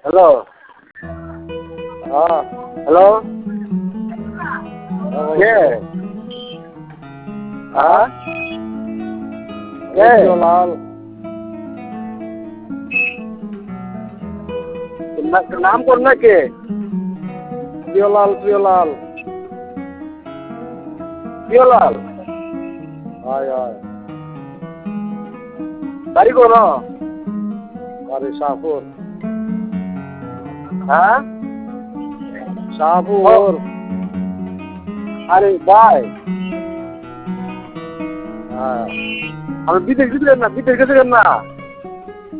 hello হ্যাঁ hello কে হ্যাঁ কে লাল নাম কোন না কে প্রিয়লাল প্রিয়লাল প্রিয়লাল হয় হয় বাড়ি কোন আরে শাহপুর হ্যাঁ শাহপুর আরে ভাই হ্যাঁ আমি বিদেশ গেছিলেন না